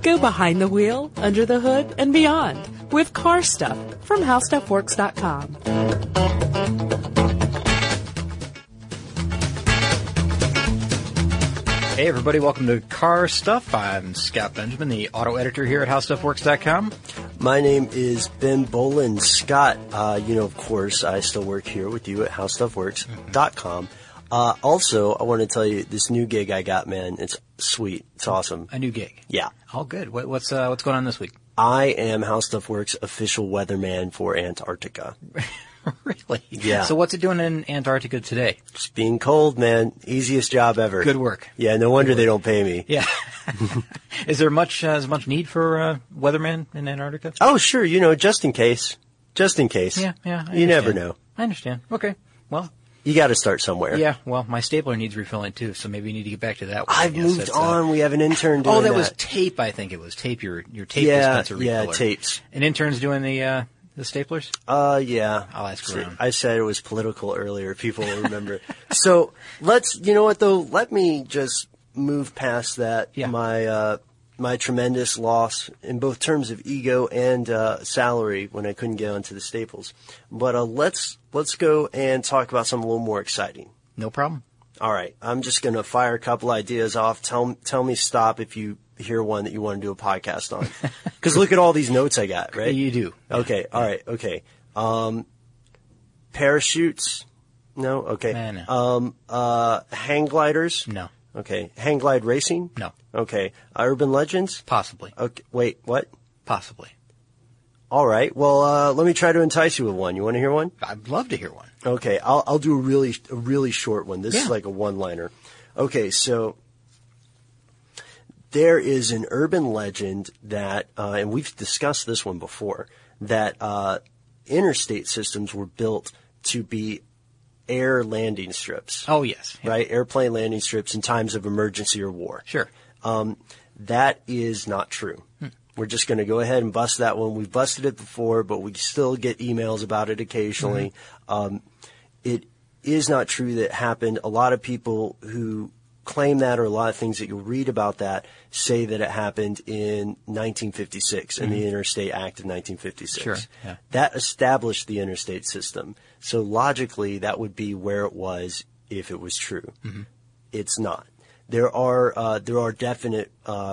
Go behind the wheel, under the hood, and beyond with Car Stuff from HowStuffWorks.com. Hey everybody, welcome to Car Stuff. I'm Scott Benjamin, the auto editor here at HowStuffWorks.com. My name is Ben Boland. Scott, of course, I still work here with you at HowStuffWorks.com. Also, I want to tell you this new gig I got, man. It's sweet. It's awesome. A new gig? Yeah. Oh, good. What's going on this week? I am HowStuffWorks official weatherman for Antarctica. Really? Yeah. So what's it doing in Antarctica today? Just being cold, man. Easiest job ever. Good work. Yeah, no wonder they don't pay me. Yeah. Is there much need for weatherman in Antarctica? Oh, sure. Just in case. Just in case. Yeah. You never know. I understand. Okay. Well, you got to start somewhere. Yeah. Well, my stapler needs refilling too, so maybe you need to get back to that one. I've moved on. We have an intern doing that. Oh, that was tape. I think it was tape. Your tape dispenser refiller. Yeah, tapes. An intern's doing the staplers? Yeah. I'll ask around. I said it was political earlier. People will remember. So you know what though? Let me just move past that. Yeah. My tremendous loss in both terms of ego and salary when I couldn't get onto the staples. But let's go and talk about something a little more exciting. No problem. All right. I'm just going to fire a couple ideas off. Tell me stop if you hear one that you want to do a podcast on. Because look at all these notes I got, right? You do. Okay. All right. Okay. Parachutes? No? Okay. No. Hang gliders? No. Okay. Hang glide racing? No. Okay. Urban legends? Possibly. Okay. Wait, what? Possibly. All right. Well, let me try to entice you with one. You want to hear one? I'd love to hear one. Okay. I'll do a really short one. This is like a one-liner. Okay. So there is an urban legend that, and we've discussed this one before, that interstate systems were built to be air landing strips. Oh, yes. Yeah. Right? Airplane landing strips in times of emergency or war. Sure. That is not true. We're just going to go ahead and bust that one. We've busted it before, but we still get emails about it occasionally. It is not true that it happened. A lot of people who claim that, or a lot of things that you'll read about that, say that it happened in 1956, in the Interstate Act of 1956. Sure. Yeah. That established the interstate system. So logically, that would be where it was if it was true. It's not. There are definite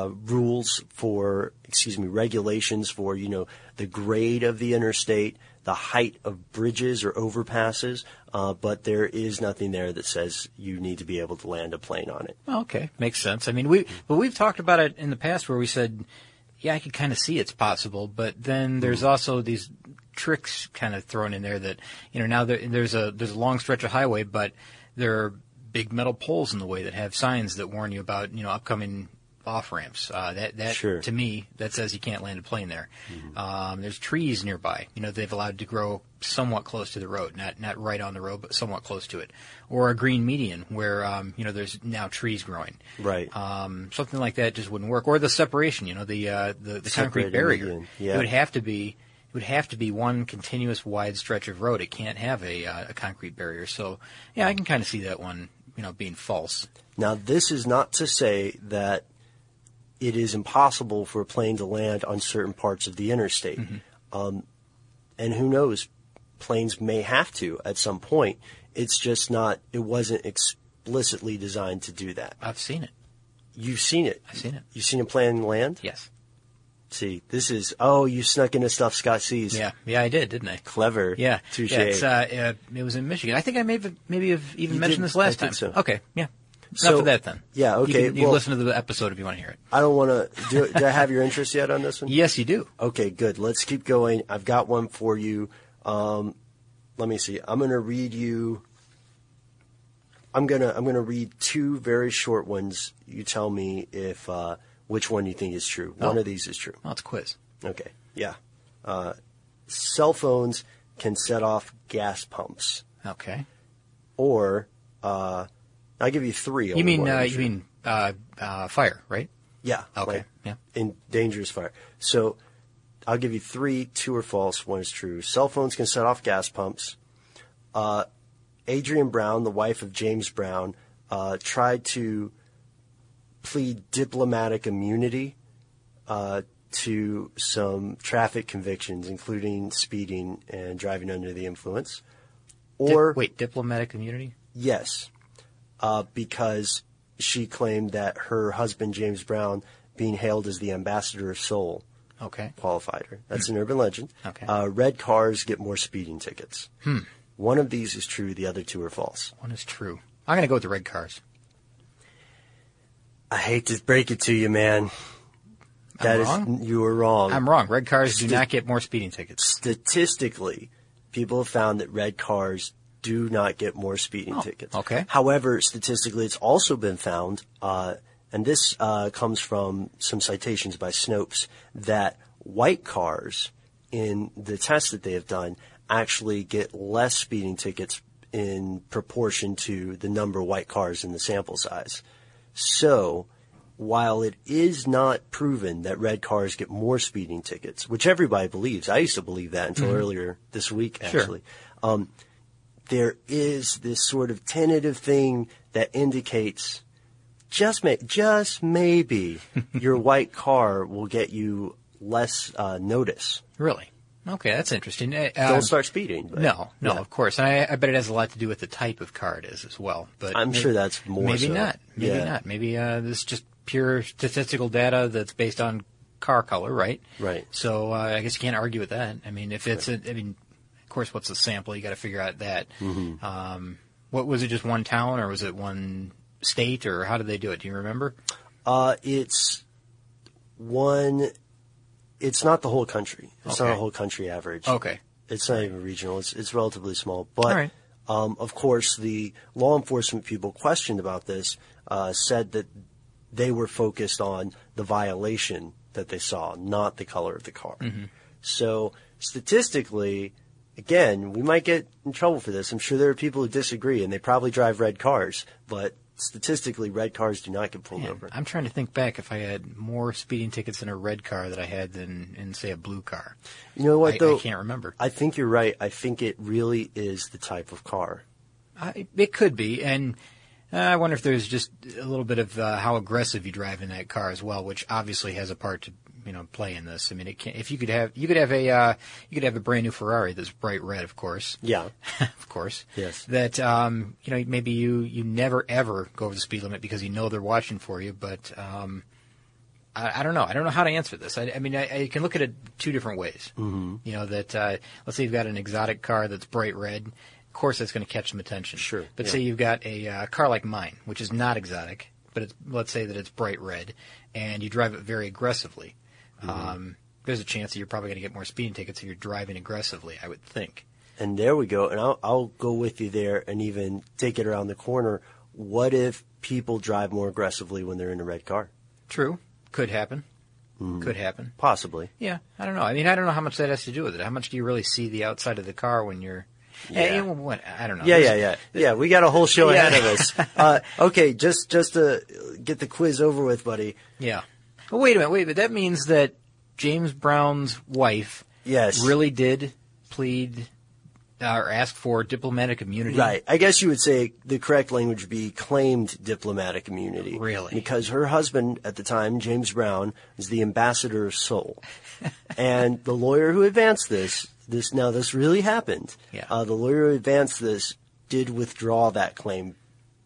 regulations for, the grade of the interstate, the height of bridges or overpasses, but there is nothing there that says you need to be able to land a plane on it. Okay, makes sense. I mean, we've talked about it in the past where we said, yeah, I could kind of see it's possible, but then there's also these tricks kind of thrown in there that, now there's a long stretch of highway, but there are big metal poles in the way that have signs that warn you about, upcoming off-ramps. Sure. To me, that says you can't land a plane there. There's trees nearby, they've allowed to grow somewhat close to the road, not right on the road, but somewhat close to it. Or a green median where, there's now trees growing. Right. Something like that just wouldn't work. Or the separation, the concrete barrier. Median. Yeah. It would have to be one continuous wide stretch of road. It can't have a concrete barrier. So, yeah, I can kind of see that one, being false. Now, this is not to say that it is impossible for a plane to land on certain parts of the interstate. And who knows, planes may have to at some point. It's just it wasn't explicitly designed to do that. I've seen it. You've seen it? I've seen it. You've seen a plane land? Yes. See, you snuck into stuff Scott sees. Yeah, I did, didn't I? Clever. Yeah. Touche. Yeah, it was in Michigan. I think I maybe have even mentioned this last time. I think so. Okay, yeah. Enough of that then. Yeah, okay. You can listen to the episode if you want to hear it. I don't want to. Do I have your interest yet on this one? Yes, you do. Okay, good. Let's keep going. I've got one for you. Let me see. I'm going to read you. I'm gonna read two very short ones. You tell me if which one you think is true. One of these is true. Well, it's a quiz. Okay. Yeah. Cell phones can set off gas pumps. Okay. Or I'll give you three. You mean fire, right? Yeah. Okay. Yeah. In dangerous fire. So I'll give you three. Two are false. One is true. Cell phones can set off gas pumps. Adrienne Brown, the wife of James Brown, tried to plead diplomatic immunity to some traffic convictions, including speeding and driving under the influence. Or diplomatic immunity? Yes, because she claimed that her husband, James Brown, being hailed as the ambassador of soul, qualified her. That's an urban legend. Okay. Red cars get more speeding tickets. One of these is true. The other two are false. One is true. I'm going to go with the red cars. I hate to break it to you, man. You are wrong. I'm wrong. Red cars do not get more speeding tickets. Statistically, people have found that red cars do not get more speeding tickets. Okay. However, statistically, it's also been found, and this comes from some citations by Snopes, that white cars, in the tests that they have done, actually get less speeding tickets in proportion to the number of white cars in the sample size. So, while it is not proven that red cars get more speeding tickets, which everybody believes, I used to believe that until earlier this week, actually, there is this sort of tentative thing that indicates just maybe your white car will get you less notice. Really? Okay, that's interesting. Don't start speeding. But, no, of course. And I bet it has a lot to do with the type of car it is as well. But I'm sure that's more maybe so. Not. Maybe this is just pure statistical data that's based on car color, right? Right. So I guess you can't argue with that. I mean, if it's of course, what's the sample? You got to figure out that. What was it? Just one town, or was it one state, or how did they do it? Do you remember? It's one. It's not the whole country. It's not a whole country average. Okay. It's not even regional. It's relatively small. But, all right. Of course, the law enforcement people questioned about this said that they were focused on the violation that they saw, not the color of the car. So, statistically, again, we might get in trouble for this. I'm sure there are people who disagree, and they probably drive red cars. But statistically, red cars do not get pulled over. I'm trying to think back if I had more speeding tickets in a red car that I had than in, say, a blue car. You know what, though? I can't remember. I think you're right. I think it really is the type of car. It could be, and I wonder if there's just a little bit of how aggressive you drive in that car as well, which obviously has a part to play in this. I mean, if you could have a brand new Ferrari that's bright red, of course. Yeah. Of course. Yes. That maybe you never ever go over the speed limit because they're watching for you. But I don't know. I don't know how to answer this. I mean, I can look at it two different ways. That let's say you've got an exotic car that's bright red. Of course, that's going to catch some attention. Sure. But say you've got a car like mine, which is not exotic, but let's say that it's bright red, and you drive it very aggressively. There's a chance that you're probably going to get more speeding tickets if you're driving aggressively, I would think. And there we go. And I'll go with you there and even take it around the corner. What if people drive more aggressively when they're in a red car? True. Could happen. Could happen. Possibly. Yeah. I don't know. I mean, I don't know how much that has to do with it. How much do you really see the outside of the car when you're... Yeah. I don't know. Yeah, we got a whole show ahead of us. Okay, just to get the quiz over with, buddy. Yeah. Well, wait a minute. That means that James Brown's wife really did plead or ask for diplomatic immunity? Right. I guess you would say the correct language would be claimed diplomatic immunity. Really? Because her husband at the time, James Brown, was the ambassador of soul. And the lawyer who advanced this really happened. Yeah. The lawyer who advanced this did withdraw that claim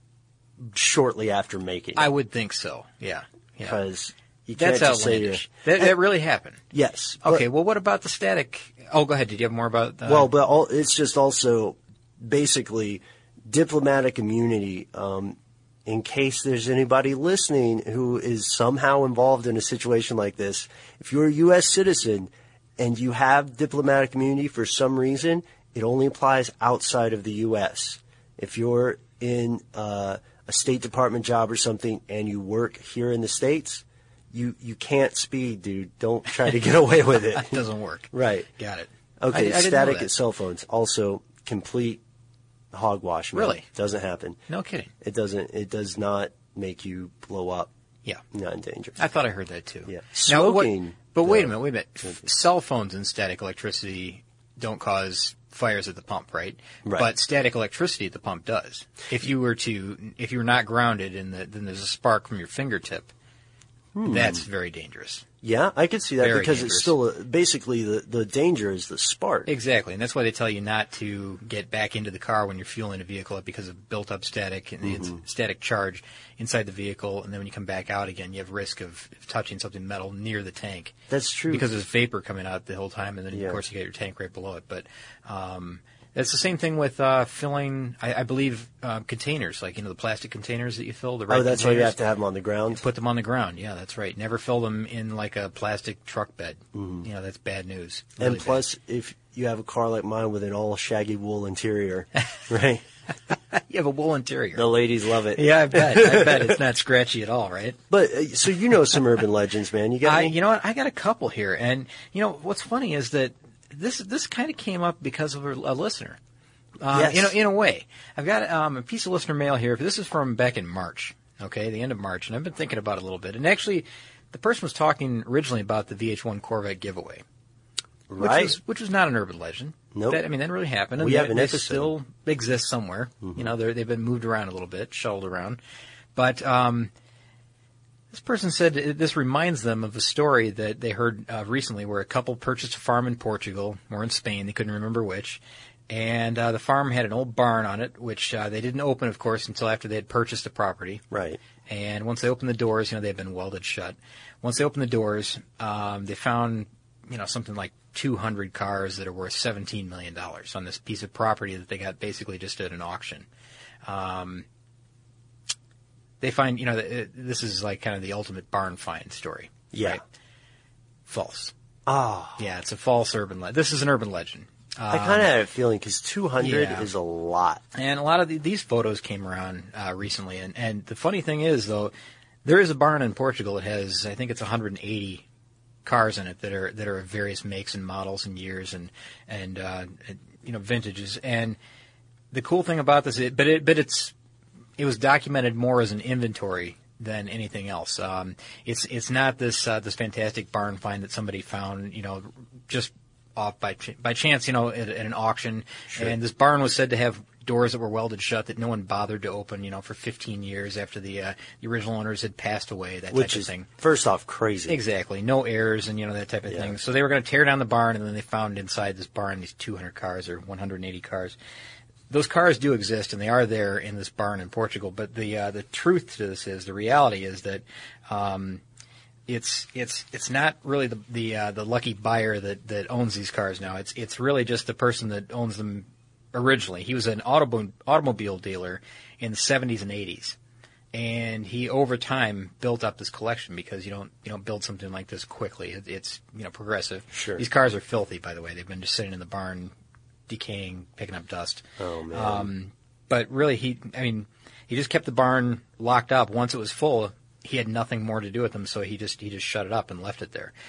shortly after making it. I would think so. Yeah. Because you can't That's just say outlandish. That really happened. Yes. Okay. Well, what about the static? Oh, go ahead. Did you have more about? It's just also basically diplomatic immunity. In case there's anybody listening who is somehow involved in a situation like this, if you're a U.S. citizen and you have diplomatic immunity for some reason, it only applies outside of the U.S. If you're in a State Department job or something and you work here in the States, you can't speed, dude. Don't try to get away with it. It doesn't work. Right. Got it. Okay, I static at cell phones. Also, complete hogwash. Man. Really? Doesn't happen. No kidding. It doesn't. It does not make you blow up. Yeah. Not in danger. I thought I heard that too. Yeah. Now, Smoking. wait a minute. Cell phones and static electricity don't cause fires at the pump, right? Right. But static electricity at the pump does. If you were not grounded and then there's a spark from your fingertip, that's very dangerous. Yeah, I could see that Very because dangerous. it's still basically the danger is the spark. Exactly, and that's why they tell you not to get back into the car when you're fueling a vehicle up because of built-up static and it's static charge inside the vehicle, and then when you come back out again, you have risk of touching something metal near the tank. That's true. Because there's vapor coming out the whole time, and then, Yeah. of course, you get your tank right below it. But it's the same thing with filling, I believe, containers, like, the plastic containers that you fill. The red That's why you containers. have to have them on the ground. Put them on the ground. Yeah, that's right. Never fill them in like a plastic truck bed. That's bad news. Really And plus, if you have a car like mine with an all shaggy wool interior, right? bad. You have a wool interior. The ladies love it. Yeah, I bet it's not scratchy at all, right? But so some urban legends, man. You got any? You know what? I got a couple here, and what's funny is that this kind of came up because of a listener. Yes. In a way, I've got a piece of listener mail here. This is from back in March. Okay, the end of March, and I've been thinking about it a little bit. And actually, the person was talking originally about the VH1 Corvette giveaway, Right. which was not an urban legend. Nope. That really happened. And We have an they episode. still exist somewhere. They've been moved around a little bit, shuttled around. But this person said this reminds them of a story that they heard recently where a couple purchased a farm in Portugal or in Spain. They couldn't remember which. And the farm had an old barn on it, which they didn't open, of course, until after they had purchased the property. Right. And once they opened the doors, they had been welded shut. Once they opened the doors, they found, something like 200 cars that are worth $17 million on this piece of property that they got basically just at an auction. They find, this is like kind of the ultimate barn find story. Yeah. Right? False. Ah. Yeah, it's a false urban legend. This is an urban legend. I kind of had a feeling because 200 yeah. is a lot. And a lot of these photos came around recently. And the funny thing is, though, there is a barn in Portugal that has, I think it's 180 cars in it that are of various makes and models and years and vintages. And the cool thing about this, it was documented more as an inventory than anything else. It's not this fantastic barn find that somebody found, just off by chance, at an auction. Sure. And this barn was said to have doors that were welded shut that no one bothered to open, for 15 years after the original owners had passed away, that Which type of is, thing. first off, crazy. Exactly. No heirs and, that type of Yeah. thing. So they were going to tear down the barn, and then they found inside this barn these 200 cars or 180 cars. Those cars do exist, and they are there in this barn in Portugal. But the truth to this is, the reality is that it's not really the lucky buyer that owns these cars now. It's really just the person that owns them originally. He was an automobile dealer in the 70s and 80s, and he over time built up this collection because you don't build something like this quickly. It's progressive. Sure. These cars are filthy, by the way. They've been just sitting in the barn, decaying, picking up dust. Oh, man. But really, he just kept the barn locked up. Once it was full, he had nothing more to do with them, so he just shut it up and left it there.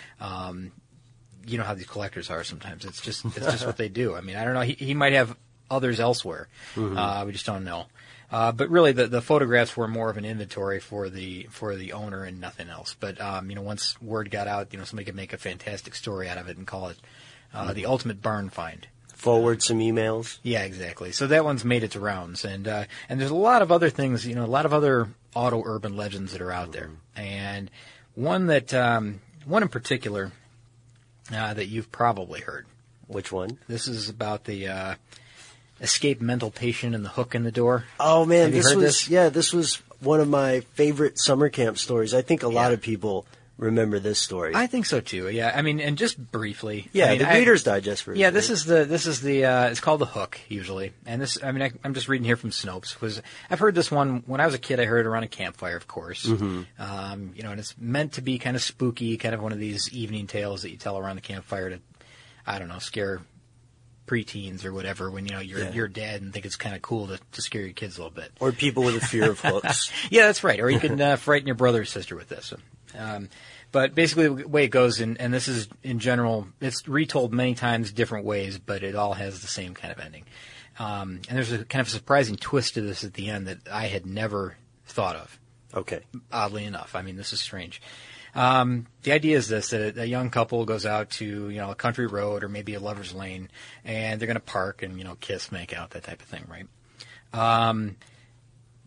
You know how these collectors are sometimes. It's just what they do. I don't know. He might have others elsewhere. We just don't know. But really, the photographs were more of an inventory for the owner and nothing else. But once word got out, somebody could make a fantastic story out of it and call it the ultimate barn find. Forward some emails. Yeah, exactly. So that one's made its rounds, and there's a lot of other things, a lot of other auto urban legends that are out there, and one in particular that you've probably heard. Which one? This is about the escaped mental patient and the hook in the door. Oh, man. Have you heard this? This was one of my favorite summer camp stories. I think a lot Yeah. of people remember this story. I think so too. Yeah, and just briefly. the Reader's Digest version. Yeah, this is the it's called The Hook usually, and this I'm just reading here from Snopes. I've heard this one when I was a kid. I heard it around a campfire, of course. And it's meant to be kind of spooky, kind of one of these evening tales that you tell around the campfire to, I don't know, scare preteens or whatever when you're a dad and think it's kind of cool to scare your kids a little bit. Or people with a fear of hooks. Yeah, that's right. Or you can frighten your brother or sister with this. But basically the way it goes, and this is in general, it's retold many times different ways, but it all has the same kind of ending. And there's a kind of surprising twist to this at the end that I had never thought of, Okay. oddly enough. This is strange. The idea is this, that a young couple goes out to, a country road or maybe a lover's lane, and they're going to park and, kiss, make out, that type of thing, right?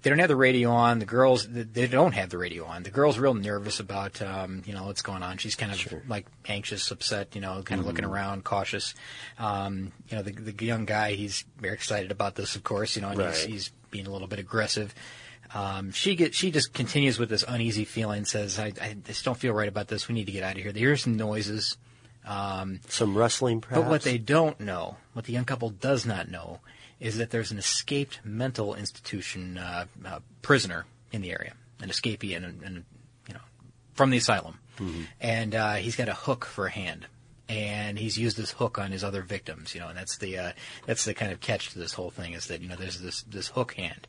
they don't have the radio on. The girls, they don't have the radio on. The girl's real nervous about, what's going on. She's kind of like anxious, upset, kind of looking around, cautious. The young guy, he's very excited about this, of course, and he's being a little bit aggressive. She just continues with this uneasy feeling, says, I just don't feel right about this. We need to get out of here. They hear some noises. Some rustling, perhaps? But what they don't know, what the young couple does not know, is that there's an escaped mental institution prisoner in the area, an escapee and from the asylum. Mm-hmm. And he's got a hook for a hand. And he's used this hook on his other victims, and that's the kind of catch to this whole thing, is that, there's this hook hand.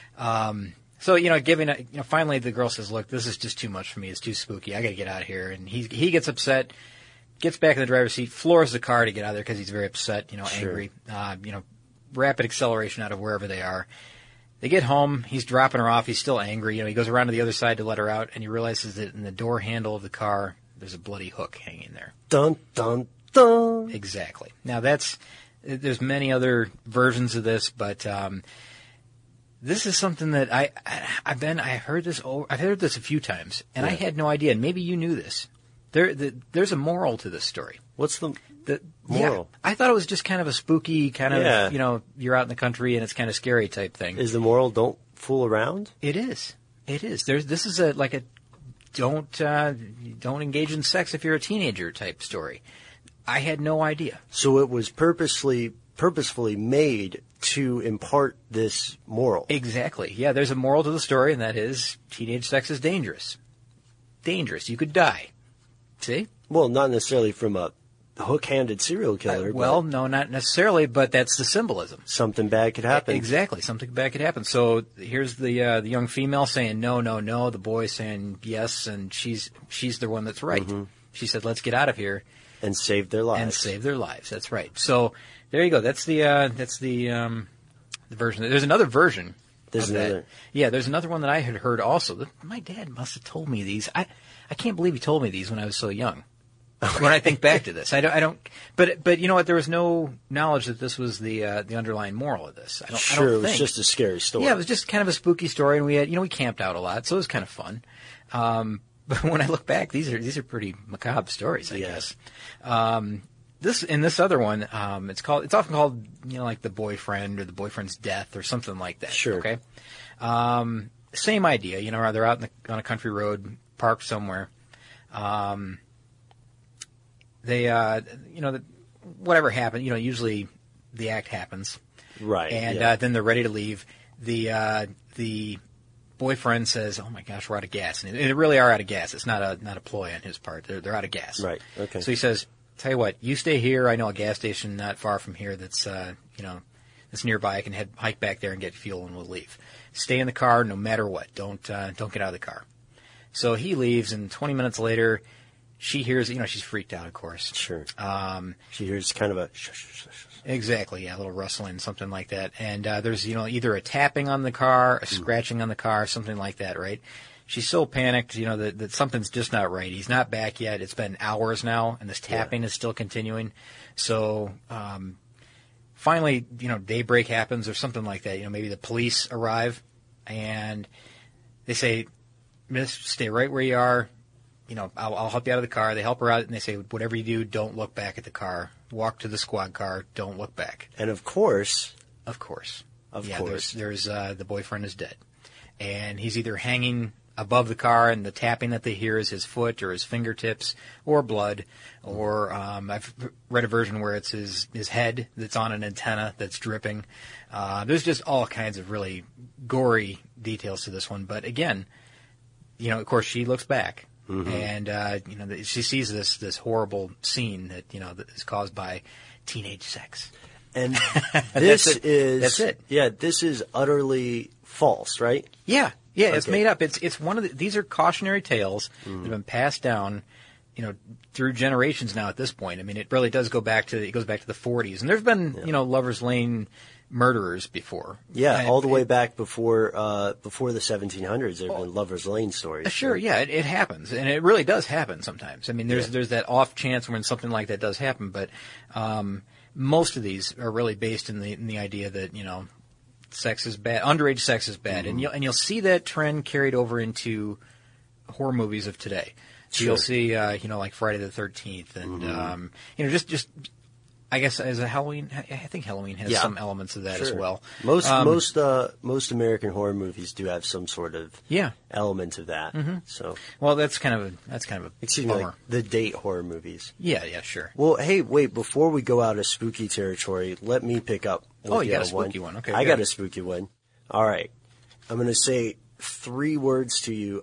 Finally the girl says, look, this is just too much for me. It's too spooky. I got to get out of here. And he gets upset, gets back in the driver's seat, floors the car to get out of there because he's very upset, angry, rapid acceleration out of wherever they are. They get home. He's dropping her off. He's still angry. He goes around to the other side to let her out, and he realizes that in the door handle of the car, there's a bloody hook hanging there. Dun, dun, dun. Exactly. Now there's many other versions of this, but this is something that I've heard this a few times, and I had no idea. And maybe you knew this. There's a moral to this story. What's the moral? Yeah, I thought it was just kind of a spooky kind of, you're out in the country and it's kind of scary type thing. Is the moral don't fool around? It is. This is a don't engage in sex if you're a teenager type story. I had no idea. So it was purposefully made to impart this moral. Exactly. Yeah, there's a moral to the story, and that is teenage sex is dangerous. Dangerous. You could die. See? Well, not necessarily from a hook-handed serial killer. No, not necessarily, but that's the symbolism. Something bad could happen. Exactly. Something bad could happen. So here's the young female saying no, no, no. The boy saying yes, and she's the one that's right. Mm-hmm. She said, let's get out of here. And save their lives. That's right. So there you go. That's the version. There's another version. There's another. Yeah, there's another one that I had heard also. My dad must have told me these. I can't believe he told me these when I was so young. When I think back to this, I don't. But you know what? There was no knowledge that this was the underlying moral of this. I don't it was just a scary story. Yeah, it was just kind of a spooky story, and we camped out a lot, so it was kind of fun. But when I look back, these are pretty macabre stories, I guess. This other one, it's often called, like the boyfriend or the boyfriend's death or something like that. Sure. Okay. Same idea, they're out on a country road, parked somewhere. Whatever happened, usually the act happens. Right. And then they're ready to leave. The boyfriend says, "Oh my gosh, we're out of gas," and they really are out of gas. It's not a ploy on his part. They're out of gas. Right. Okay. So he says, "Tell you what, you stay here. I know a gas station not far from here that's that's nearby. I can hike back there and get fuel, and we'll leave. Stay in the car no matter what. Don't get out of the car." So he leaves, and 20 minutes later, she hears. She's freaked out, of course. Sure. She hears kind of a shush, shush, shush. Exactly, yeah, a little rustling, something like that. And there's, either a tapping on the car, a scratching on the car, something like that, right? She's so panicked, that something's just not right. He's not back yet. It's been hours now, and this tapping is still continuing. So finally, daybreak happens or something like that. Maybe the police arrive, and they say, "Miss, stay right where you are. I'll help you out of the car." They help her out, and they say, "Whatever you do, don't look back at the car. Walk to the squad car. Don't look back." And of course, there's the boyfriend is dead, and he's either hanging above the car, and the tapping that they hear is his foot or his fingertips or blood, or I've read a version where it's his head that's on an antenna that's dripping. There's just all kinds of really gory details to this one, but again, of course, she looks back. Mm-hmm. And she sees this horrible scene that that is caused by teenage sex. And this that's it. Yeah, this is utterly false, right? Yeah, okay. It's made up. It's one of these are cautionary tales that have been passed down, through generations now. At this point, I mean, it really does go back to the 40s, and there's been Lover's Lane murderers before. Yeah, all the way back before the 1700s, there have been Lover's Lane stories. Sure, yeah, it happens, and it really does happen sometimes. I mean, there's that off chance when something like that does happen, but most of these are really based in the idea that sex is bad, underage sex is bad, and you'll see that trend carried over into horror movies of today. So Sure. you'll see, like Friday the 13th, and just I guess as a Halloween, I think Halloween has some elements of that as Sure. well. Most American horror movies do have some sort of element of that. So, Well, that's kind of a excuse me, bummer. like the date horror movies. Yeah, sure. Well, hey, wait! Before we go out of spooky territory, let me pick up. With You got a on spooky one. Okay, I good. got a spooky one. All right, I'm going to say 3 words to you.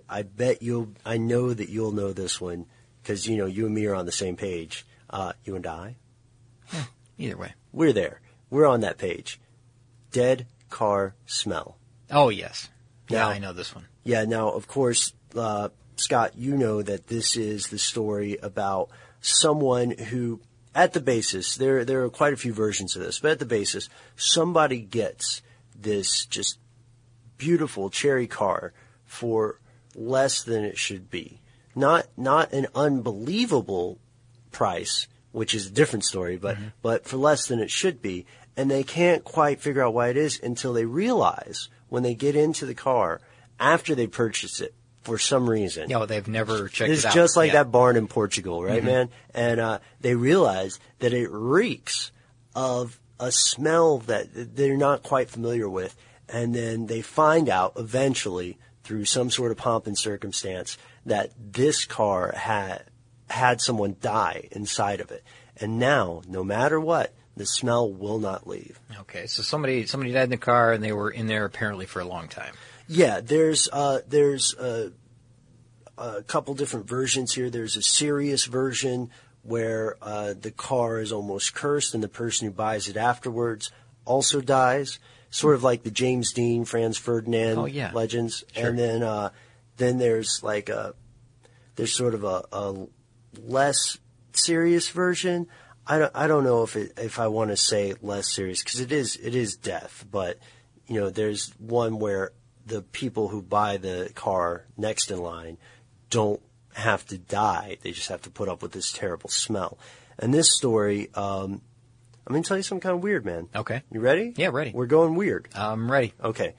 I know that you'll know this one because you and me are on the same page. You and I. Either way. We're there. We're on that page. Dead car smell. Oh yes. Yeah, Now- I know this one. Yeah, now, of course, Scott, you know that this is the story about someone who, at the basis, there are quite a few versions of this, but at the basis, somebody gets this just beautiful cherry car for less than it should be. Not an unbelievable price, which is a different story, but for less than it should be. And they can't quite figure out why it is until they realize when they get into the car after they purchase it for some reason. Yeah, well, they've never checked It's it out. just like Yeah. that barn in Portugal, right, man? And they realize that it reeks of a smell that they're not quite familiar with. And then they find out eventually through some sort of pomp and circumstance that this car had someone die inside of it. And now, no matter what, the smell will not leave. Okay, so somebody died in the car, and they were in there apparently for a long time. Yeah, there's a couple different versions here. There's a serious version where the car is almost cursed, and the person who buys it afterwards also dies, sort of like the James Dean, Franz Ferdinand legends. Sure. And then there's like there's sort of a less serious version. I don't know if I want to say less serious because it is death, but there's one where the people who buy the car next in line don't have to die; they just have to put up with this terrible smell. And this story, I'm going to tell you something kind of weird, man. Okay, you ready? Yeah, ready. We're going weird. I'm ready. Okay,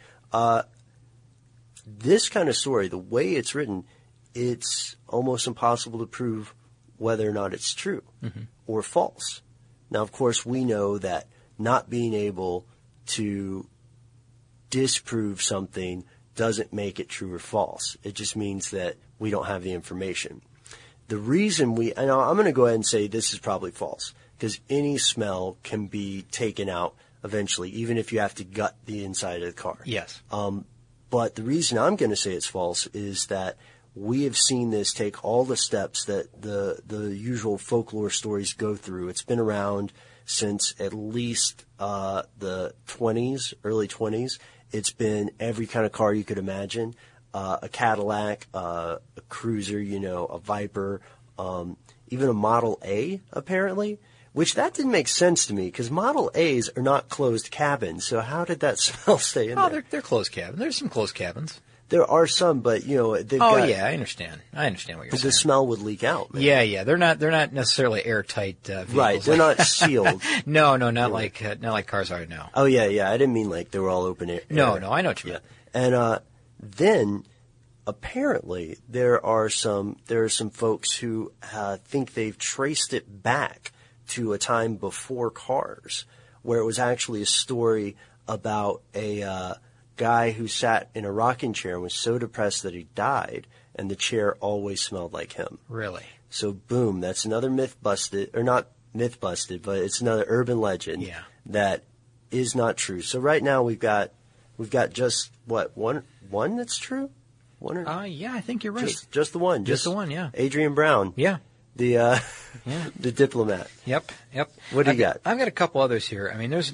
this kind of story, the way it's written, it's almost impossible to prove whether or not it's true or false. Now, of course, we know that not being able to disprove something doesn't make it true or false. It just means that we don't have the information. The reason and I'm going to go ahead and say this is probably false because any smell can be taken out eventually, even if you have to gut the inside of the car. Yes. But the reason I'm going to say it's false is that we have seen this take all the steps that the usual folklore stories go through. It's been around since at least the 20s, early 20s. It's been every kind of car you could imagine, a Cadillac, a Cruiser, a Viper, even a Model A, apparently, which that didn't make sense to me because Model A's are not closed cabins. So how did that smell stay in there? They're closed cabins. There's some closed cabins. There are some, but they've Oh got. yeah, I understand. I understand what you're The saying. smell would leak out. Man. Yeah. They're not necessarily airtight vehicles. Right. They're not sealed. No, not like cars are now. Oh yeah. I didn't mean like they were all open air. No, I know what you mean. And then apparently there are some folks who think they've traced it back to a time before cars, where it was actually a story about a guy who sat in a rocking chair and was so depressed that he died, and the chair always smelled like him. Really? So boom, that's another myth busted, or not myth busted, but it's another urban legend that is not true. So right now we've got just one that's true? One or Yeah, I think you're right. just the one. Just the one, yeah. Adrian Brown. Yeah. The the diplomat. Yep. What do you got? I've got a couple others here. I mean, there's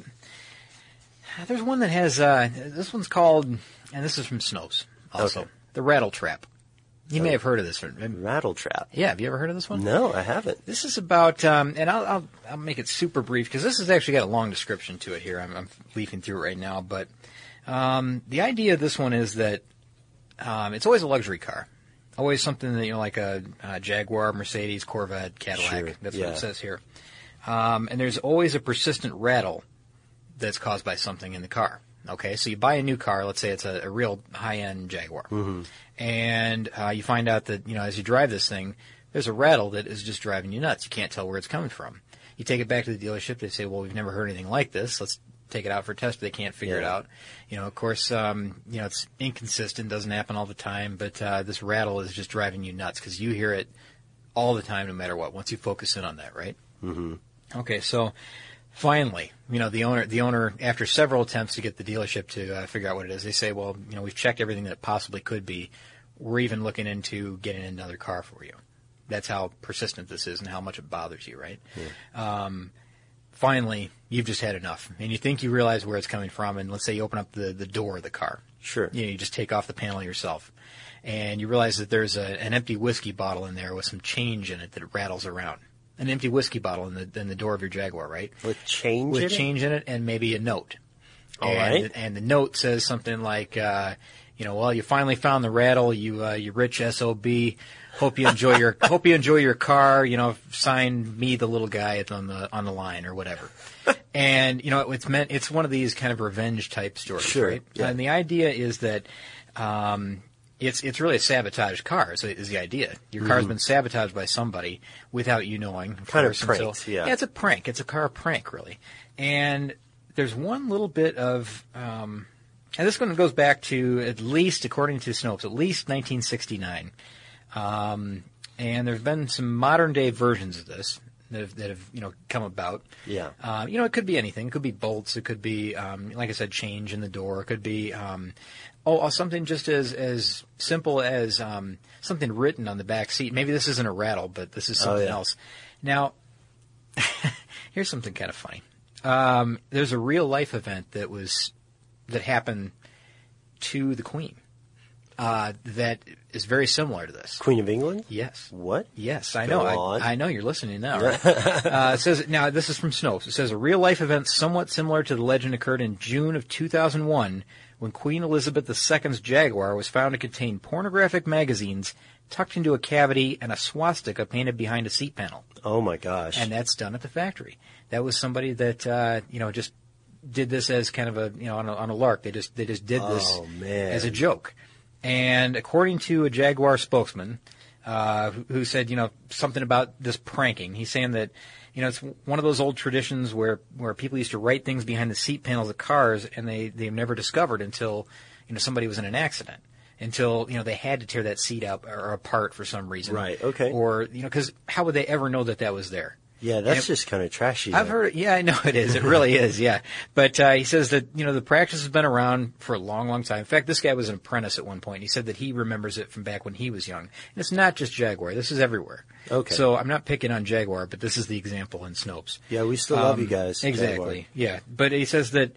one that has this one's called, and this is from Snopes also. Okay. The Rattle Trap. You may have heard of this one. Rattle Trap. Yeah, have you ever heard of this one? No, I haven't. This is about, and I'll make it super brief because this has actually got a long description to it here. I'm leafing through it right now, but the idea of this one is that it's always a luxury car, always something that like a Jaguar, Mercedes, Corvette, Cadillac. Sure. That's what it says here, and there's always a persistent rattle that's caused by something in the car. Okay, so you buy a new car. Let's say it's a real high-end Jaguar, and you find out that as you drive this thing, there's a rattle that is just driving you nuts. You can't tell where it's coming from. You take it back to the dealership. They say, "Well, we've never heard anything like this. Let's take it out for a test." But they can't figure it out. Of course, it's inconsistent. Doesn't happen all the time. But this rattle is just driving you nuts because you hear it all the time, no matter what. Once you focus in on that, right? Mm-hmm. Okay, so. Finally, the owner, after several attempts to get the dealership to figure out what it is, they say, well, we've checked everything that possibly could be. We're even looking into getting another car for you. That's how persistent this is and how much it bothers you, right? Yeah. Finally, you've just had enough. And you think you realize where it's coming from, and let's say you open up the door of the car. Sure. You just take off the panel yourself. And you realize that there's an empty whiskey bottle in there with some change in it that rattles around. An empty whiskey bottle in the door of your Jaguar, right? With change in it and maybe a note. All right. And the note says something like, well, you finally found the rattle, you rich SOB. Hope you enjoy your car. Sign me, the little guy on the line or whatever. And it's one of these kind of revenge type stories, sure, right? Yeah. And the idea is that. It's really a sabotage car, is the idea. Your car's been sabotaged by somebody without you knowing. Kind of pranked, yeah. Yeah, it's a prank. It's a car prank, really. And there's one little bit of, and this one goes back to at least, according to Snopes, at least 1969. And there's been some modern day versions of this that have come about. Yeah. It could be anything. It could be bolts. It could be, like I said, change in the door. It could be, something just as simple as something written on the back seat. Maybe this isn't a rattle, but this is something else. Now, here's something kind of funny. There's a real life event that happened to the Queen that is very similar to this. Queen of England? Yes. What? Yes, I know. I know you're listening now. Right? It says now this is from Snopes. It says a real life event somewhat similar to the legend occurred in June of 2001. When Queen Elizabeth II's Jaguar was found to contain pornographic magazines tucked into a cavity and a swastika painted behind a seat panel. Oh, my gosh. And that's done at the factory. That was somebody that, just did this as kind of a, on a lark. They just did this as a joke. And according to a Jaguar spokesman, who said, something about this pranking, he's saying that, it's one of those old traditions where people used to write things behind the seat panels of cars, and they've never discovered until, somebody was in an accident, until, they had to tear that seat up or apart for some reason. Right, okay. Or, because how would they ever know that was there? Yeah, that's just kind of trashy. I've heard it. Yeah, I know it is. It really is, yeah. But he says that, the practice has been around for a long, long time. In fact, this guy was an apprentice at one point. He said that he remembers it from back when he was young. And it's not just Jaguar. This is everywhere. Okay. So I'm not picking on Jaguar, but this is the example in Snopes. Yeah, we still love you guys. Exactly, Jaguar. Yeah. But he says that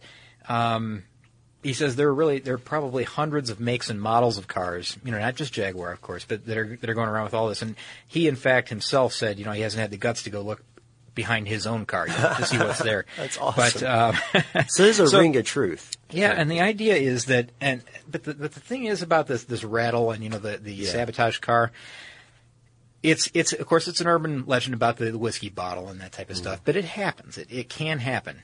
there are probably hundreds of makes and models of cars, not just Jaguar, of course, but that are going around with all this. And he, in fact, himself said, he hasn't had the guts to go look behind his own car to see what's there. That's awesome. But, so there's a ring of truth. Yeah, and the idea is that, but the thing is about this rattle and the sabotage car. It's of course it's an urban legend about the whiskey bottle and that type of stuff, but it happens. It can happen.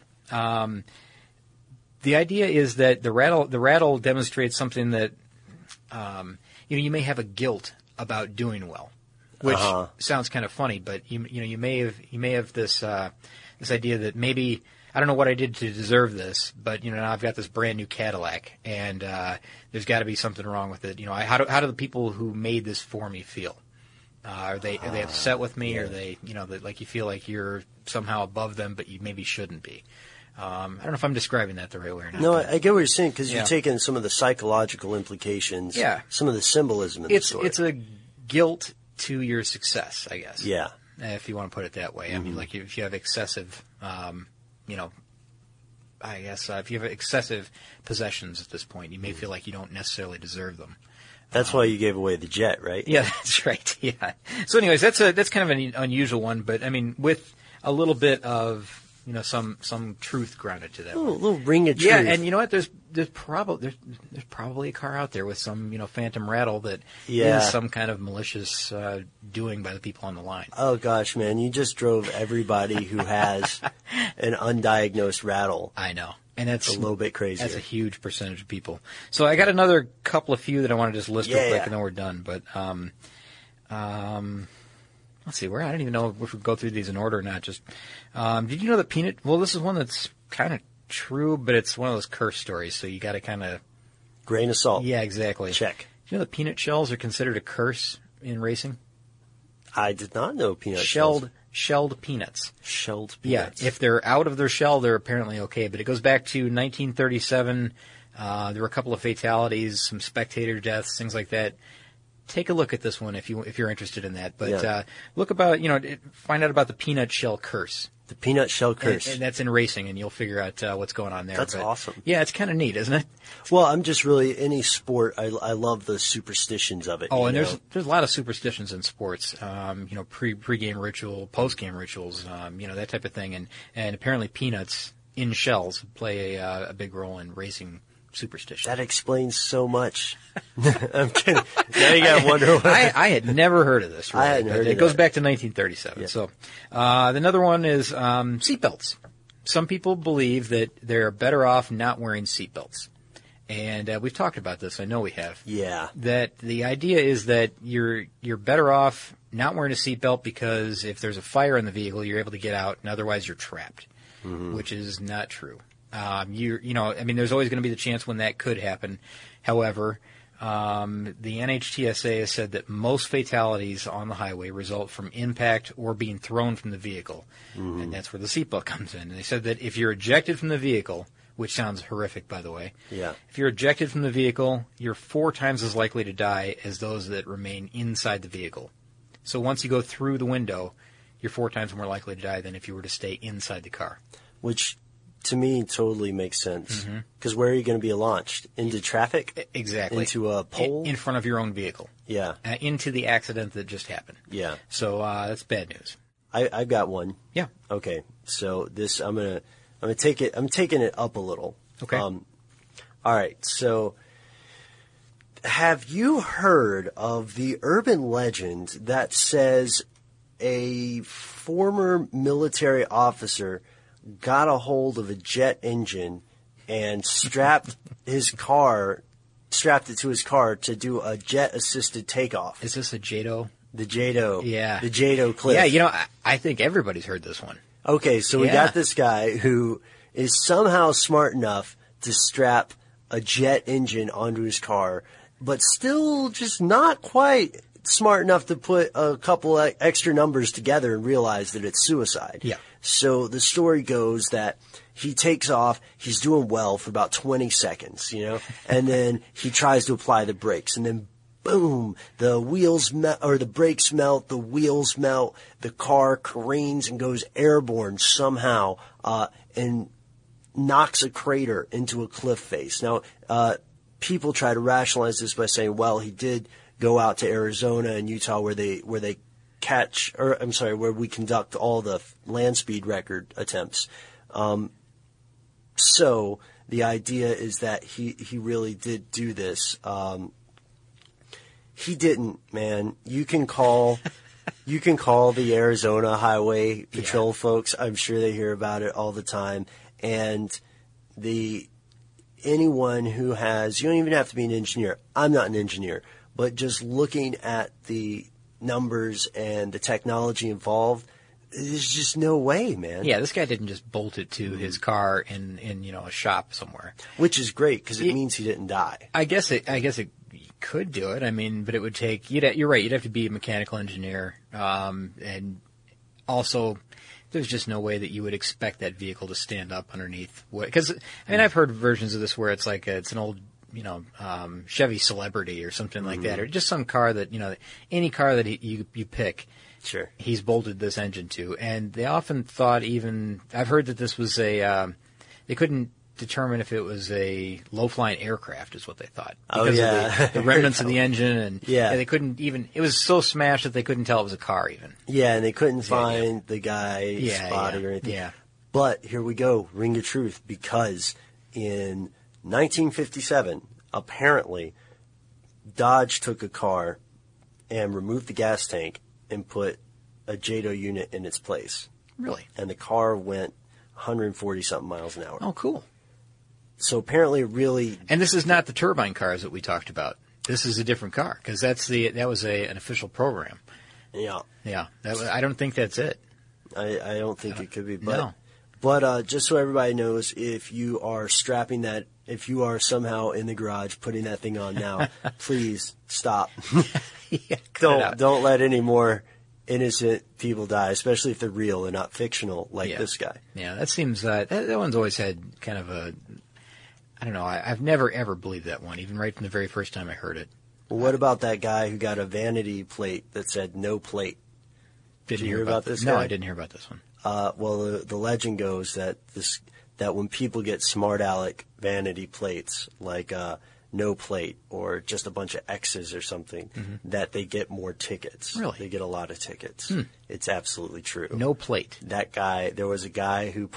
The idea is that the rattle demonstrates something that you may have a guilt about doing well. Which sounds kind of funny, but you may have this idea that maybe I don't know what I did to deserve this, but now I've got this brand new Cadillac, and there's got to be something wrong with it. How do the people who made this for me feel? Are they upset with me? Yeah. Or are they like you feel like you're somehow above them, but you maybe shouldn't be? I don't know if I'm describing that the right way or not. No, I get what you're saying because you're taking some of the psychological implications, some of the symbolism in the story. It's a guilt to your success, I guess. Yeah. If you want to put it that way. Mm-hmm. I mean, like if you have excessive, if you have excessive possessions at this point, you may feel like you don't necessarily deserve them. That's why you gave away the jet, right? Yeah, that's right. Yeah. So anyways, that's kind of an unusual one, but I mean, with a little bit of, some truth grounded to that. A little ring of truth. Yeah, and you know what? There's probably a car out there with some, phantom rattle that is some kind of malicious doing by the people on the line. Oh gosh, man, you just drove everybody who has an undiagnosed rattle. I know. And that's a little bit crazier. That's a huge percentage of people. So I got another couple of few that I want to just list real quick, and then we're done. But let's see, I don't even know if we go through these in order or not. Just did you know that peanut? Well, this is one that's kind of true, but it's one of those curse stories. So you got to kind of grain of salt. Yeah, exactly. Check. Do you know that peanut shells are considered a curse in racing? I did not know peanut shells. Shelled peanuts. Shelled peanuts. Yeah, if they're out of their shell, they're apparently okay. But it goes back to 1937. There were a couple of fatalities, some spectator deaths, things like that. Take a look at this one if you're interested in that. But look about find out about the peanut shell curse. The peanut shell curse. And that's in racing, and you'll figure out what's going on there. That's awesome. Yeah, it's kind of neat, isn't it? Well, I'm just really, any sport, I love the superstitions of it. Oh, and there's a lot of superstitions in sports. Pre-game ritual, post-game rituals, that type of thing. And apparently peanuts in shells play a big role in racing superstition. That explains so much. I'm kidding. Now you got to wonder why. I had never heard of this. Really. I hadn't heard of it. It goes back to 1937. Yeah. So another one is seatbelts. Some people believe that they're better off not wearing seatbelts. And we've talked about this. I know we have. Yeah. That the idea is that you're better off not wearing a seatbelt because if there's a fire in the vehicle, you're able to get out, and otherwise you're trapped, which is not true. There's always going to be the chance when that could happen. However, the NHTSA has said that most fatalities on the highway result from impact or being thrown from the vehicle, and that's where the seatbelt comes in. And they said that if you're ejected from the vehicle, which sounds horrific, by the way, if you're ejected from the vehicle, you're 4 times as likely to die as those that remain inside the vehicle. So once you go through the window, you're 4 times more likely to die than if you were to stay inside the car. Which, to me, totally makes sense. Because where are you going to be launched? Into traffic? Exactly. Into a pole? In front of your own vehicle. Yeah. Into the accident that just happened. Yeah. So that's bad news. I've got one. Yeah. Okay. So this, I'm taking it up a little. Okay. All right. So have you heard of the urban legend that says a former military officer got a hold of a jet engine and strapped it to his car to do a jet-assisted takeoff? Is this a JATO? The JATO. Yeah. The JATO cliff. Yeah, I think everybody's heard this one. Okay, so we got this guy who is somehow smart enough to strap a jet engine onto his car, but still just not quite smart enough to put a couple of extra numbers together and realize that it's suicide. Yeah. So the story goes that he takes off, he's doing well for about 20 seconds, and then he tries to apply the brakes, and then boom, the brakes melt, the wheels melt, the car careens and goes airborne somehow, and knocks a crater into a cliff face. Now, people try to rationalize this by saying, well, he did go out to Arizona and Utah where we conduct all the land speed record attempts. So the idea is that he really did do this. He didn't, man. You can call the Arizona Highway Patrol folks. I'm sure they hear about it all the time. And anyone who has, you don't even have to be an engineer. I'm not an engineer, but just looking at the numbers and the technology involved, there's just no way, man. Yeah, this guy didn't just bolt it to his car in a shop somewhere. Which is great because it means he didn't die. I guess it could do it. I mean, but it would take. You're right. You'd have to be a mechanical engineer, and also there's just no way that you would expect that vehicle to stand up underneath. Because I've heard versions of this where it's like it's an old Chevy Celebrity or something like that, or just some car that any car that you pick. Sure. He's bolted this engine to, and they often thought I've heard that this was they couldn't determine if it was a low-flying aircraft is what they thought. Because of the remnants of the engine, and they couldn't even, it was so smashed that they couldn't tell it was a car even. Yeah, and they couldn't find the guy's body or anything. Yeah. But here we go, ring of truth, because in 1957, apparently, Dodge took a car and removed the gas tank and put a JATO unit in its place. Really? And the car went 140-something miles an hour. Oh, cool. So apparently, really, And this is not the turbine cars that we talked about. This is a different car because that was an official program. yeah, Yeah, I don't think that's it. I don't think it could be. But, No. But just so everybody knows, if you are strapping that, if you are somehow in the garage putting that thing on now, please stop. Yeah, cut it out. Don't let any more innocent people die, especially if they're real and not fictional like Yeah. this guy. Yeah, that seems that one's always had kind of a. I don't know. I've never ever believed that one, even right from the very first time I heard it. Well, what about that guy who got a vanity plate that said no plate? Didn't Did you hear hear about this No, guy? I didn't hear about this one. Well, the legend goes that when people get smart aleck vanity plates, like no plate or just a bunch of X's or something, that they get more tickets. Really? They get a lot of tickets. It's absolutely true. No plate. That guy, there was a guy who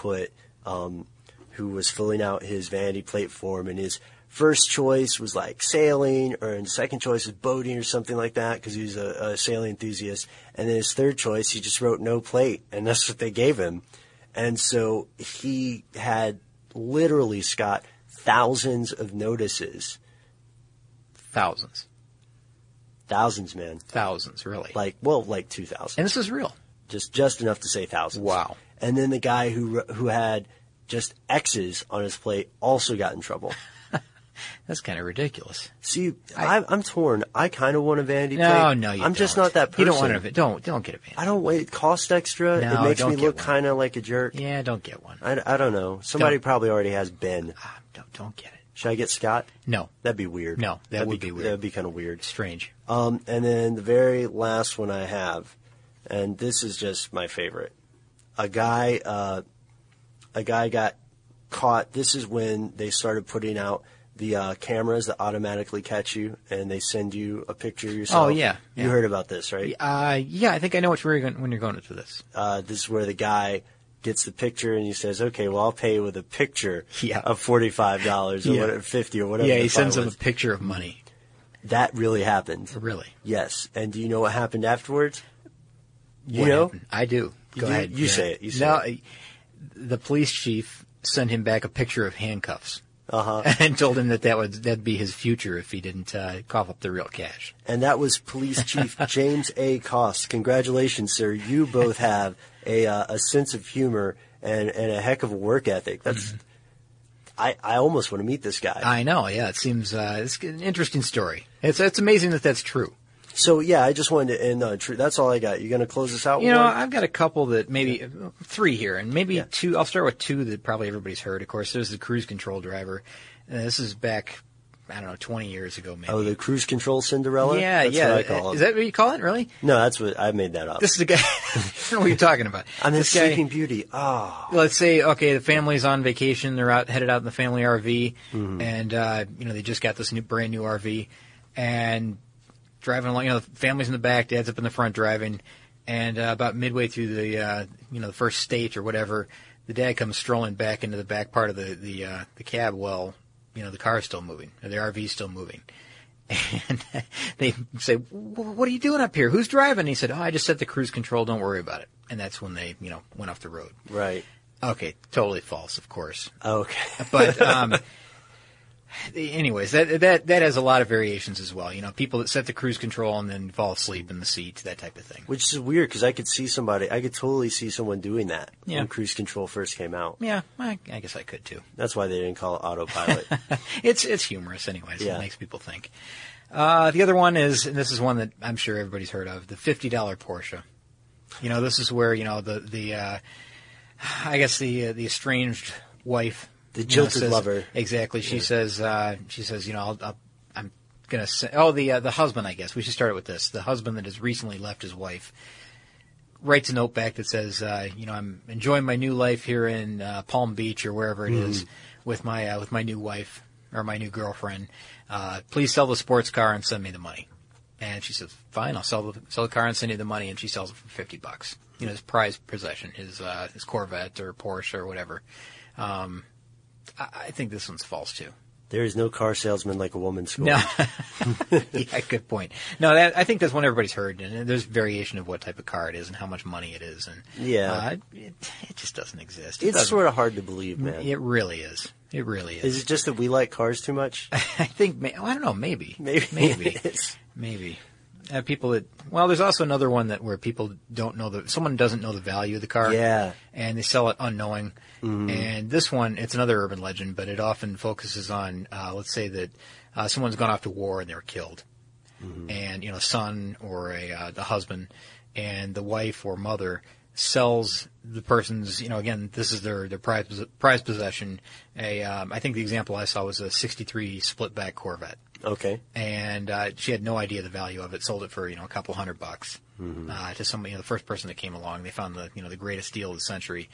who was filling out his vanity plate form, and his first choice was like sailing, or his second choice was boating or something like that, because he was a sailing enthusiast. And then his third choice, he just wrote no plate, and that's what they gave him. And so he had literally, Scott, thousands of notices. Thousands, Man. thousands, really. Like 2,000. And this is real. Just enough to say thousands. Wow. And then the guy who had just X's on his plate also got in trouble. That's kind of ridiculous. See, I'm torn. I kind of want a vanity plate. No, you I'm just don't. not that person. You don't want to. Don't get a vanity. I don't wait. It costs extra. No, it makes don't me get look one. kind of like a jerk. Yeah, don't get one. I don't know. Somebody Don't. probably already has Ben. Don't get it. Should I get Scott? No, That'd be weird. No, that would be weird. That'd be kind of weird. strange. And then the very last one I have, and this is just my favorite. A guy got caught. This is when they started putting out the cameras that automatically catch you, and they send you a picture of yourself. Oh, yeah. You heard about this, right? Yeah, I think I know when you're going into this. This is where the guy gets the picture and he says, "Okay, well, I'll pay you with a picture Yeah. of $45 or Yeah. whatever, 50 or whatever." Yeah, the he sends fine him a was. picture of money. That really happened. Really? Yes. And do you know what happened afterwards? You What know? happened? I do. Go ahead. You say it. You say no, it. The police chief sent him back a picture of handcuffs Uh-huh. and told him that'd be his future if he didn't cough up the real cash. And that was Police Chief James A. Cost. Congratulations, sir. You both have a sense of humor and a heck of a work ethic. That's I almost want to meet this guy. I know. Yeah, it seems it's an interesting story. It's amazing that that's true. So yeah, I just wanted to end on true. That's all I got. You going to close us out? You with know, one? I've got a couple that maybe three here, and maybe two. I'll start with two that probably everybody's heard. Of course, there's the cruise control driver. This is back, 20 years ago, maybe. Oh, the cruise control Cinderella. Yeah, That's yeah. what I call Is him. that what you call it? Really? No, that's what I made that up. This is the guy. I don't know what you're talking about. I'm in this guy, Sleeping Beauty. Oh, Let's say, okay, the family's on vacation. They're headed out in the family RV, and they just got this brand new RV, and driving along. The family's in the back, dad's up in the front driving, and about midway through the the first state or whatever, the dad comes strolling back into the back part of the cab. Well, the car's still moving, or the RV's still moving. And they say, "What are you doing up here? Who's driving?" And he said, "Oh, I just set the cruise control. Don't worry about it." And that's when they, went off the road. right. Okay, totally false, of course. Okay. But anyways, that has a lot of variations as well. People that set the cruise control and then fall asleep in the seat, that type of thing. Which is weird because I could totally see someone doing that Yeah. when cruise control first came out. Yeah, I guess I could too. That's why they didn't call it autopilot. It's humorous, anyways. Yeah. It makes people think. The other one is, and this is one that I'm sure everybody's heard of, the $50 Porsche. This is where the the estranged wife, The jilted says, lover. Exactly. She says, I'm gonna say, the husband. I guess we should start with this. The husband that has recently left his wife writes a note back that says, I'm enjoying my new life here in Palm Beach or wherever it is with my new wife or my new girlfriend. Please sell the sports car and send me the money. And she says, fine, I'll sell the car and send you the money. And she sells it for $50. His prized possession, his Corvette or Porsche or whatever. I think this one's false too. There is no car salesman like a woman score. No. Yeah, good point. No, I think that's one everybody's heard, and there's variation of what type of car it is and how much money it is, and it just doesn't exist. It's sort of hard to believe, man. It really is. It really is. Is it just that we like cars too much? I think. I don't know. Maybe. It is. Maybe. People that. Well, there's also another one where people don't know someone doesn't know the value of the car. Yeah. And they sell it unknowing. Mm-hmm. And this one, it's another urban legend, but it often focuses on, let's say that someone's gone off to war and they were killed, and a son or the husband, and the wife or mother sells the person's, again, this is their prized possession. I think the example I saw was a '63 split-back Corvette. Okay. And she had no idea the value of it. Sold it for a couple $100 to somebody. The first person that came along, they found the greatest deal of the century.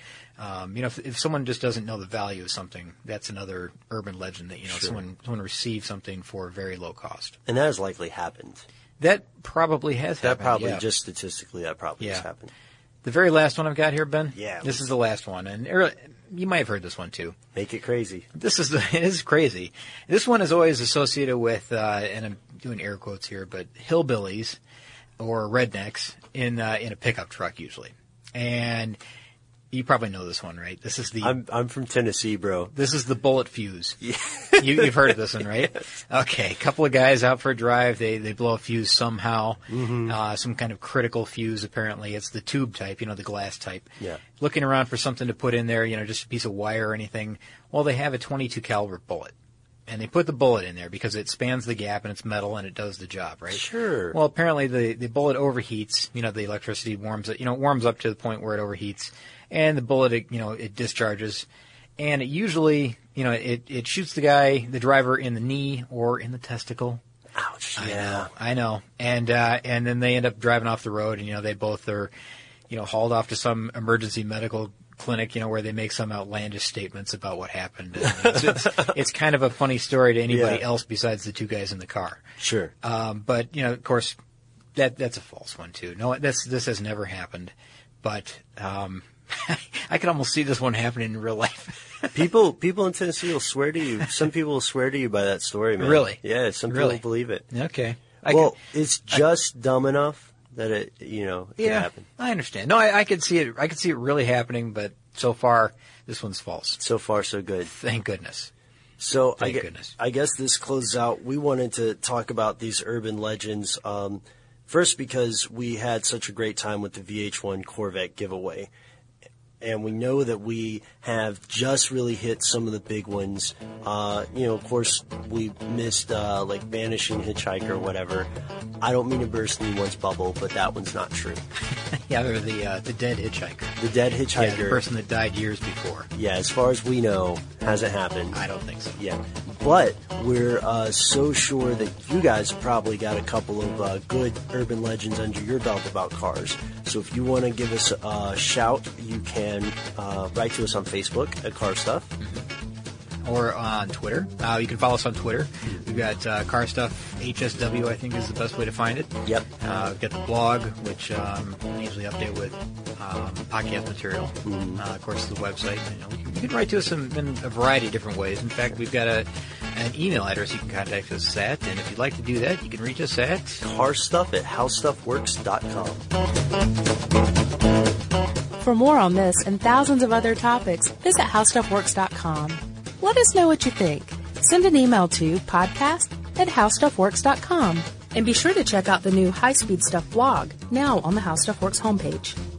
If someone just doesn't know the value of something, that's another urban legend that someone received something for very low cost. And that has likely happened. That probably has happened. Just statistically, that probably has happened. The very last one I've got here, Ben. Yeah. This is the last one, and you might have heard this one too. Make it crazy. It is crazy. This one is always associated with, and I'm doing air quotes here, but hillbillies or rednecks in a pickup truck usually. And you probably know this one, right? This is I'm from Tennessee, bro. This is the bullet fuse. Yeah. You've heard of this one, right? Yes. Okay. A couple of guys out for a drive. They blow a fuse somehow. Some kind of critical fuse, apparently. It's the tube type, the glass type. Yeah. Looking around for something to put in there, just a piece of wire or anything. Well, they have a .22 caliber bullet. And they put the bullet in there because it spans the gap and it's metal and it does the job, right? Sure. Well, apparently the bullet overheats. The electricity warms it. Warms up to the point where it overheats. And the bullet, it discharges, and it usually, it shoots the driver in the knee or in the testicle. Ouch! I know. And then they end up driving off the road, and they both are, hauled off to some emergency medical clinic, where they make some outlandish statements about what happened. It's kind of a funny story to anybody else besides the two guys in the car. Sure. But of course, that's a false one too. No, this has never happened, but. I could almost see this one happening in real life. People in Tennessee will swear to you. Some people will swear to you by that story, man. Really? Yeah, some people believe it. Okay. It's just dumb enough that it, can happen. I understand. No, I could see it. I could see it really happening, but so far, this one's false. So far, so good. Thank goodness. So goodness. I guess this closes out. We wanted to talk about these urban legends. First, because we had such a great time with the VH1 Corvette giveaway. And we know that we have just really hit some of the big ones. Of course, we missed like Vanishing Hitchhiker or whatever. I don't mean to burst anyone's bubble, but that one's not true. Yeah, or the dead hitchhiker. The dead hitchhiker. Yeah, the person that died years before. Yeah, as far as we know, hasn't happened. I don't think so. Yeah. But we're so sure that you guys have probably got a couple of good urban legends under your belt about cars. So if you want to give us a shout, you can write to us on Facebook at Car Stuff. Or on Twitter. You can follow us on Twitter. We've got Car Stuff HSW, I think is the best way to find it. Yep. We've got the blog, which we usually update with podcast material. Of course, the website. You can write to us in a variety of different ways. In fact, we've got an email address you can contact us at, and if you'd like to do that, you can reach us at carstuff@howstuffworks.com. For more on this and thousands of other topics, visit howstuffworks.com. Let us know what you think. Send an email to podcast@howstuffworks.com. And be sure to check out the new High Speed Stuff blog, now on the How Stuff Works homepage.